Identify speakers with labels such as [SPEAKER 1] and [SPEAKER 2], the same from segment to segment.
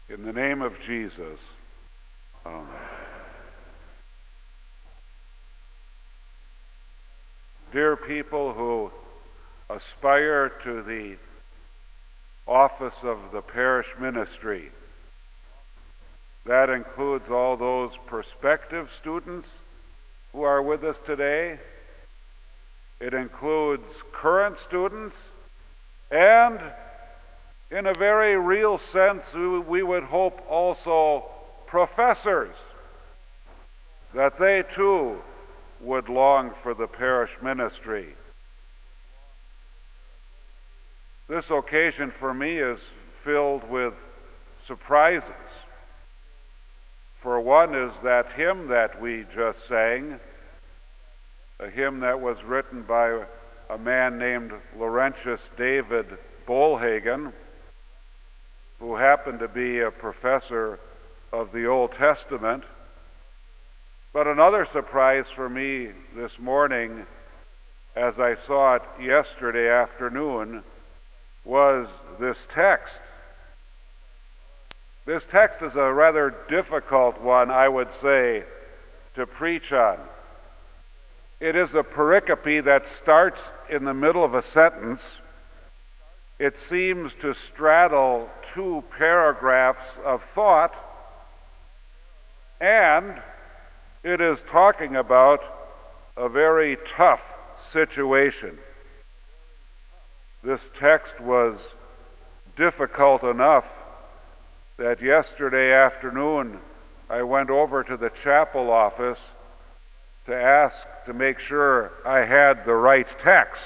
[SPEAKER 1] In the name of Jesus, amen. Dear people who aspire to the office of the parish ministry, that includes all those prospective students who are with us today. It includes current students, and in a very real sense, we would hope also professors, that they too would long for the parish ministry. This occasion for me is filled with surprises. For one is that hymn that we just sang, a hymn that was written by a man named Laurentius David Bollhagen, who happened to be a professor of the Old Testament. But another surprise for me this morning, as I saw it yesterday afternoon, was this text. This text is a rather difficult one, I would say, to preach on. It is a pericope that starts in the middle of a sentence. It seems to straddle two paragraphs of thought, and it is talking about a very tough situation. This text was difficult enough that yesterday afternoon I went over to the chapel office to ask to make sure I had the right text.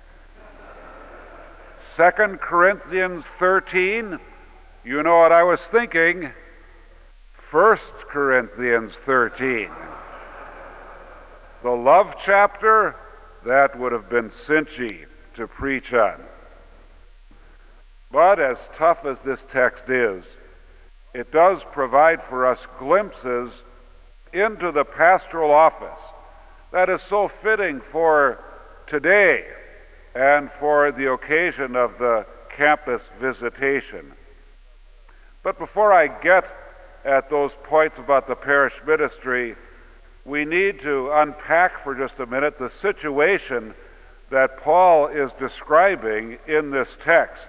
[SPEAKER 1] 2 Corinthians 13, you know what I was thinking? 1 Corinthians 13. The love chapter, that would have been cinchy to preach on. But as tough as this text is, it does provide for us glimpses into the pastoral office that is so fitting for today and for the occasion of the campus visitation. But before I get at those points about the parish ministry, we need to unpack for just a minute the situation that Paul is describing in this text.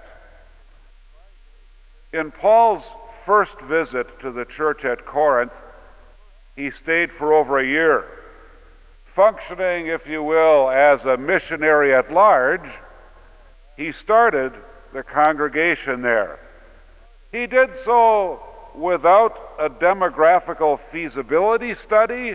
[SPEAKER 1] In Paul's first visit to the church at Corinth, he stayed for over a year, functioning, if you will, as a missionary at large. He started the congregation there. He did so without a demographical feasibility study.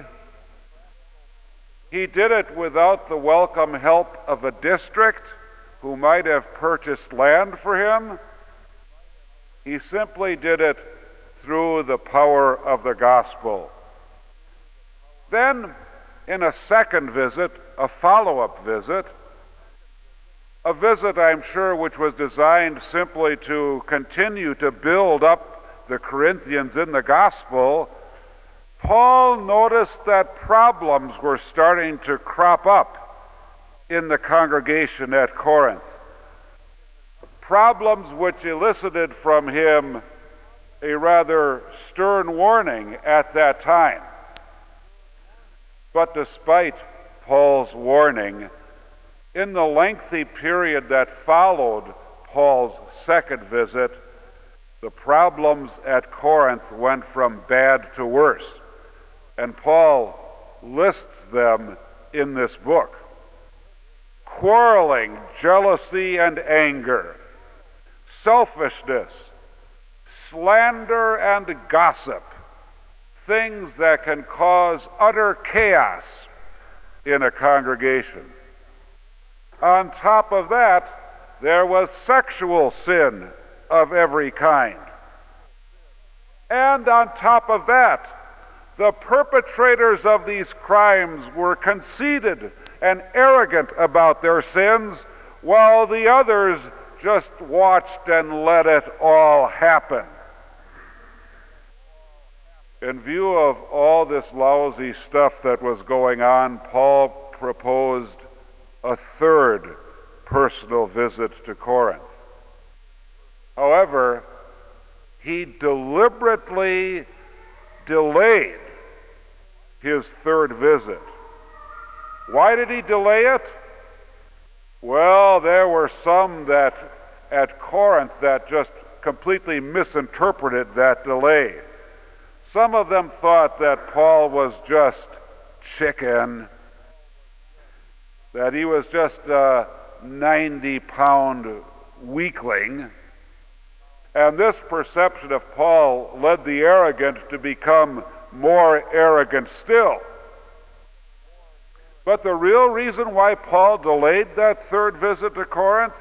[SPEAKER 1] He did it without the welcome help of a district who might have purchased land for him. He simply did it through the power of the gospel. Then, in a second visit, a follow-up visit, a visit I'm sure which was designed simply to continue to build up the Corinthians in the gospel, Paul noticed that problems were starting to crop up in the congregation at Corinth. Problems which elicited from him a rather stern warning at that time. But despite Paul's warning, in the lengthy period that followed Paul's second visit, the problems at Corinth went from bad to worse. And Paul lists them in this book. Quarreling, jealousy, and anger, selfishness, slander, and gossip, things that can cause utter chaos in a congregation. On top of that, there was sexual sin of every kind. And on top of that, the perpetrators of these crimes were conceited and arrogant about their sins, while the others just watched and let it all happen. In view of all this lousy stuff that was going on, Paul proposed a third personal visit to Corinth. However, he deliberately delayed his third visit. Why did he delay it? Well, there were some that at Corinth that just completely misinterpreted that delay. Some of them thought that Paul was just chicken, that he was just a 90-pound weakling. And this perception of Paul led the arrogant to become more arrogant still. But the real reason why Paul delayed that third visit to Corinth,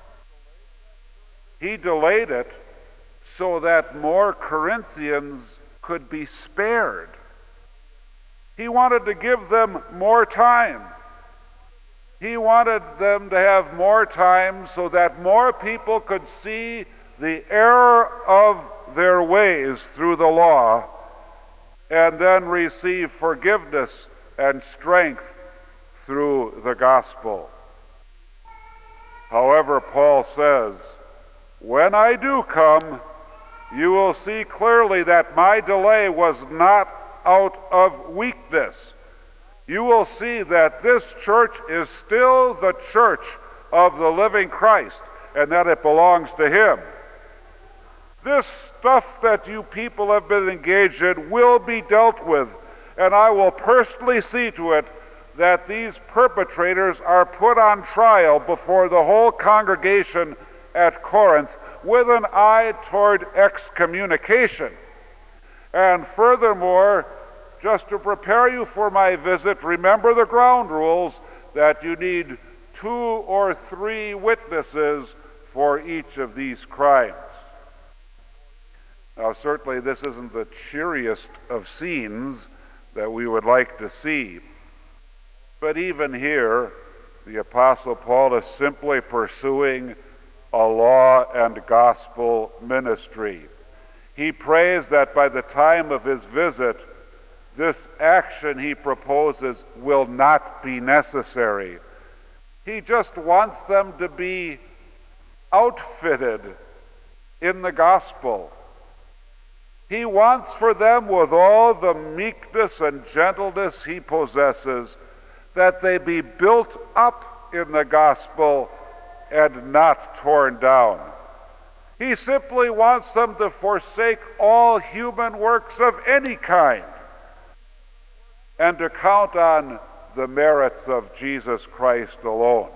[SPEAKER 1] he delayed it so that more Corinthians could be spared. He wanted to give them more time. He wanted them to have more time so that more people could see the error of their ways through the law and then receive forgiveness and strength through the gospel. However, Paul says, when I do come, you will see clearly that my delay was not out of weakness. You will see that this church is still the church of the living Christ, and that it belongs to Him. This stuff that you people have been engaged in will be dealt with, and I will personally see to it that these perpetrators are put on trial before the whole congregation at Corinth with an eye toward excommunication. And furthermore, just to prepare you for my visit, remember the ground rules that you need 2 or 3 witnesses for each of these crimes. Now, certainly this isn't the cheeriest of scenes that we would like to see. But even here, the Apostle Paul is simply pursuing a law and gospel ministry. He prays that by the time of his visit, this action he proposes will not be necessary. He just wants them to be outfitted in the gospel. He wants for them, with all the meekness and gentleness he possesses, that they be built up in the gospel and not torn down. He simply wants them to forsake all human works of any kind and to count on the merits of Jesus Christ alone.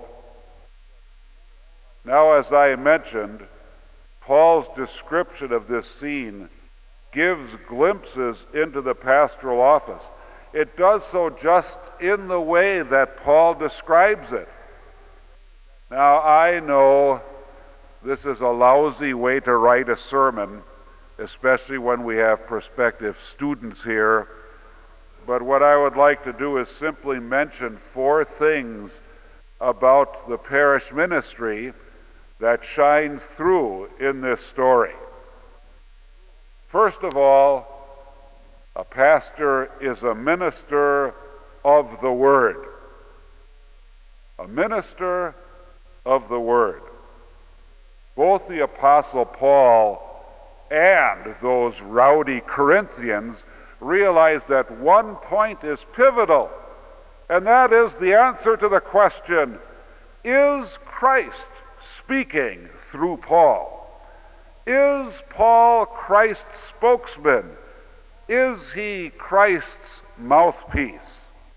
[SPEAKER 1] Now, as I mentioned, Paul's description of this scene gives glimpses into the pastoral office. It does so just in the way that Paul describes it. Now, I know this is a lousy way to write a sermon, especially when we have prospective students here, but what I would like to do is simply mention 4 things about the parish ministry that shines through in this story. First of all, a pastor is a minister of the Word. A minister of the Word. Both the Apostle Paul and those rowdy Corinthians realize that one point is pivotal, and that is the answer to the question, is Christ speaking through Paul? Is Paul Christ's spokesman? Is he Christ's mouthpiece?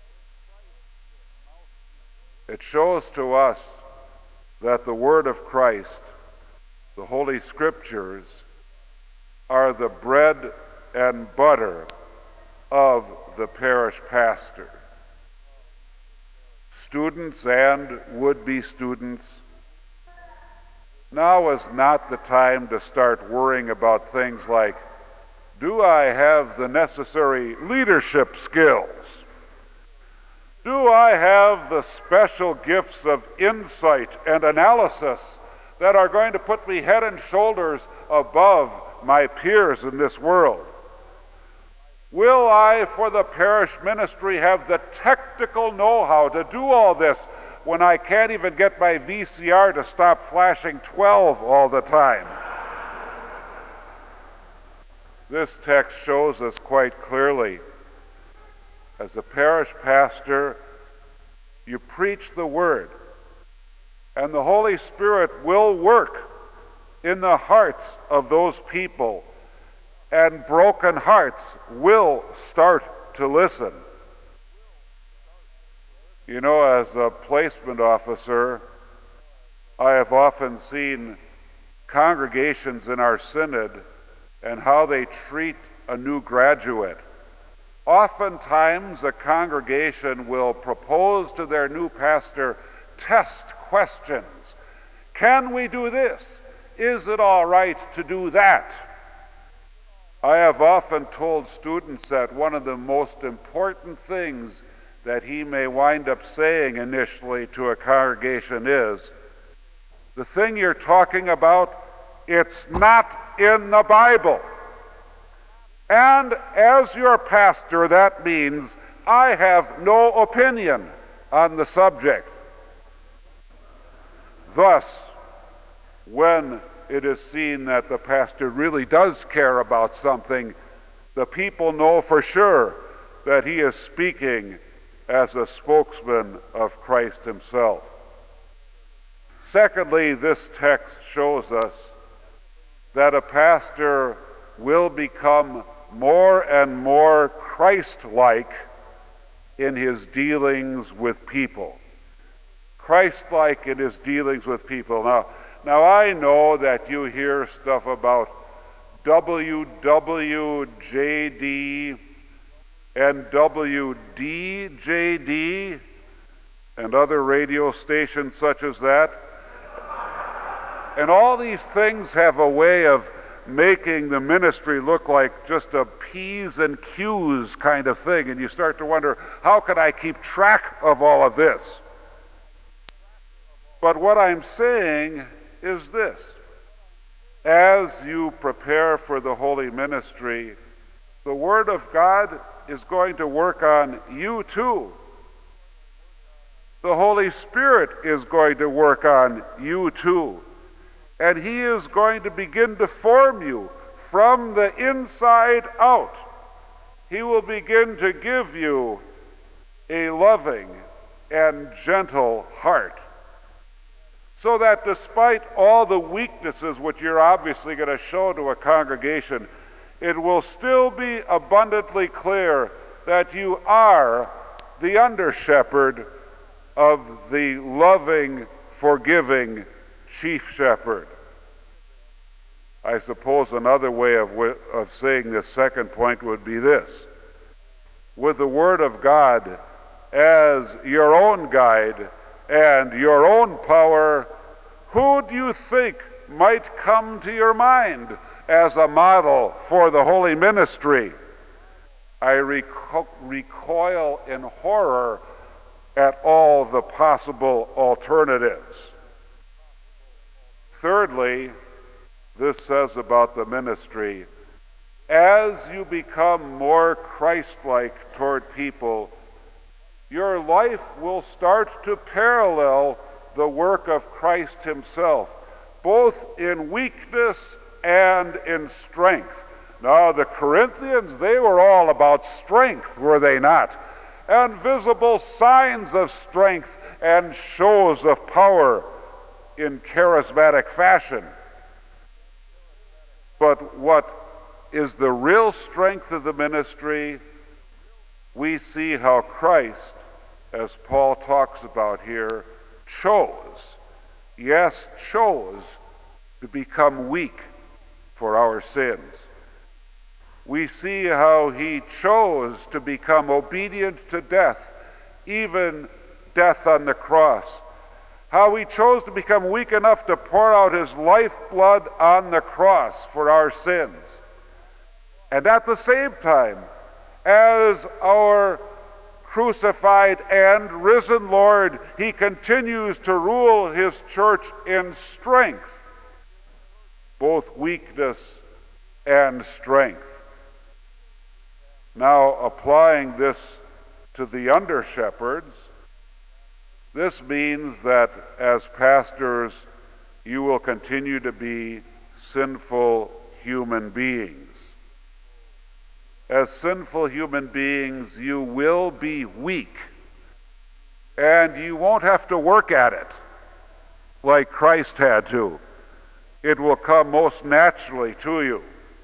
[SPEAKER 1] It shows to us that the Word of Christ, the Holy Scriptures, are the bread and butter of the parish pastor. Students and would-be students, now is not the time to start worrying about things like, do I have the necessary leadership skills? Do I have the special gifts of insight and analysis that are going to put me head and shoulders above my peers in this world? Will I, for the parish ministry, have the technical know-how to do all this when I can't even get my VCR to stop flashing 12 all the time? This text shows us quite clearly, as a parish pastor, you preach the Word, and the Holy Spirit will work in the hearts of those people, and broken hearts will start to listen. You know, as a placement officer, I have often seen congregations in our synod and how they treat a new graduate. Oftentimes, a congregation will propose to their new pastor test questions. Can we do this? Is it all right to do that? I have often told students that one of the most important things that he may wind up saying initially to a congregation is, the thing you're talking about, it's not in the Bible. And as your pastor, that means I have no opinion on the subject. Thus, when it is seen that the pastor really does care about something, the people know for sure that he is speaking as a spokesman of Christ himself. Secondly, this text shows us that a pastor will become more and more Christ-like in his dealings with people. Christ-like in his dealings with people. Now I know that you hear stuff about WWJD and WDJD and other radio stations such as that. And all these things have a way of making the ministry look like just a P's and Q's kind of thing, and you start to wonder, how can I keep track of all of this? But what I'm saying is this: as you prepare for the holy ministry, the Word of God is going to work on you too. The Holy Spirit is going to work on you too. And He is going to begin to form you from the inside out. He will begin to give you a loving and gentle heart, so that despite all the weaknesses which you're obviously going to show to a congregation, it will still be abundantly clear that you are the under-shepherd of the loving, forgiving chief shepherd. I suppose another way of saying this second point would be this: with the Word of God as your own guide and your own power, who do you think might come to your mind as a model for the holy ministry? I recoil in horror at all the possible alternatives. Thirdly, this says about the ministry, as you become more Christ-like toward people, your life will start to parallel the work of Christ himself, both in weakness and in strength. Now, the Corinthians, they were all about strength, were they not? And visible signs of strength and shows of power in charismatic fashion. But what is the real strength of the ministry? We see how Christ, as Paul talks about here, chose to become weak for our sins. We see how he chose to become obedient to death, even death on the cross. How he chose to become weak enough to pour out his lifeblood on the cross for our sins. And at the same time, as our crucified and risen Lord, he continues to rule his church in strength, both weakness and strength. Now, applying this to the under-shepherds, this means that as pastors, you will continue to be sinful human beings. as sinful human beings, you will be weak. And you won't have to work at it like Christ had to. It will come most naturally to you.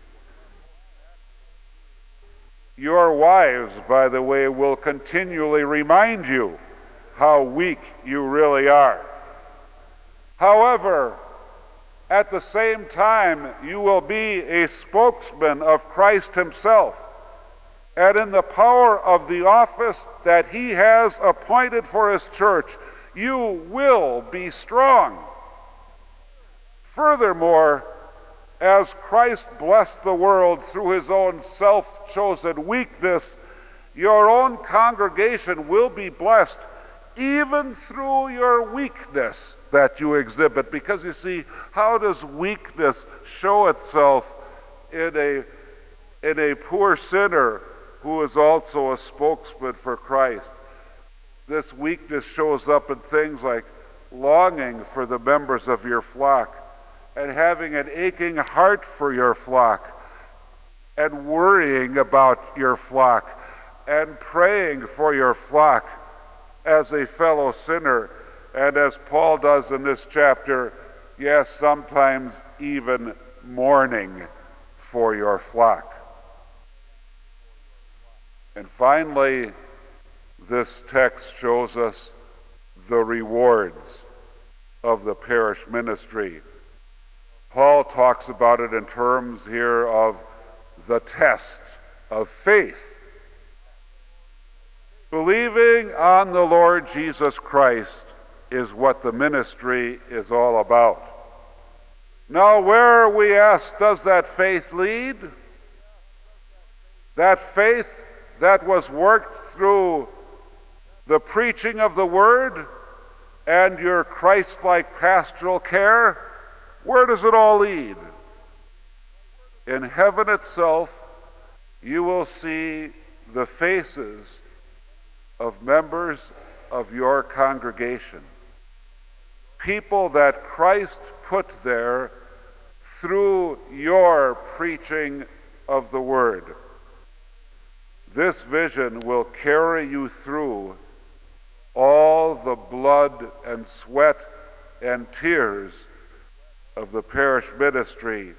[SPEAKER 1] Your wives, by the way, will continually remind you how weak you really are. However, at the same time, you will be a spokesman of Christ himself. And in the power of the office that he has appointed for his church, you will be strong. Furthermore, as Christ blessed the world through his own self-chosen weakness, your own congregation will be blessed even through your weakness that you exhibit. Because you see, how does weakness show itself in a poor sinner who is also a spokesman for Christ? This weakness shows up in things like longing for the members of your flock, and having an aching heart for your flock, and worrying about your flock, and praying for your flock as a fellow sinner, and as Paul does in this chapter, yes, sometimes even mourning for your flock. And finally, this text shows us the rewards of the parish ministry. Paul talks about it in terms here of the test of faith. Believing on the Lord Jesus Christ is what the ministry is all about. Now, where, we ask, does that faith lead? That faith that was worked through the preaching of the Word and your Christ-like pastoral care, where does it all lead? In heaven itself, you will see the faces of members of your congregation. People that Christ put there through your preaching of the Word. This vision will carry you through all the blood and sweat and tears of the parish ministry.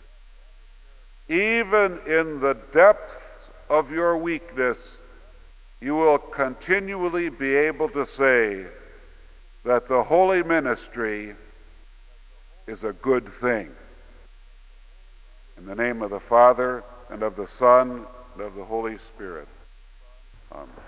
[SPEAKER 1] Even in the depths of your weakness, you will continually be able to say that the holy ministry is a good thing. In the name of the Father, and of the Son, and of the Holy Spirit. Amen.